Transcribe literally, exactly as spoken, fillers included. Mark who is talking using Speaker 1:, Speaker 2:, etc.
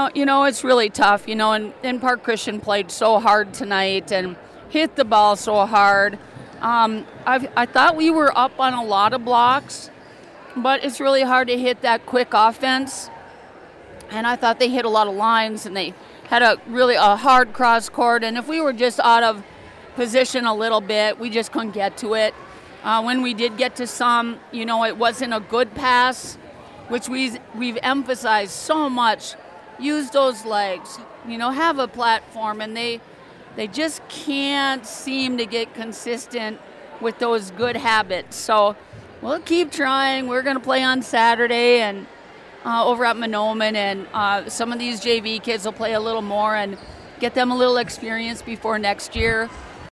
Speaker 1: Uh, you know, it's really tough, you know, and, and Park Christian played so hard tonight and hit the ball so hard. Um, I've, I thought we were up on a lot of blocks, but it's really hard to hit that quick offense. And I thought they hit a lot of lines, and they had a really a hard cross court. And if we were just out of position a little bit, we just couldn't get to it. Uh, when we did get to some, you know, it wasn't a good pass, which we, we've emphasized so much. Use those legs, you know, have a platform, and they they just can't seem to get consistent with those good habits. So we'll keep trying. We're going to play on Saturday and uh, over at Mahnomen, and uh, some of these J V kids will play a little more and get them a little experience before next year.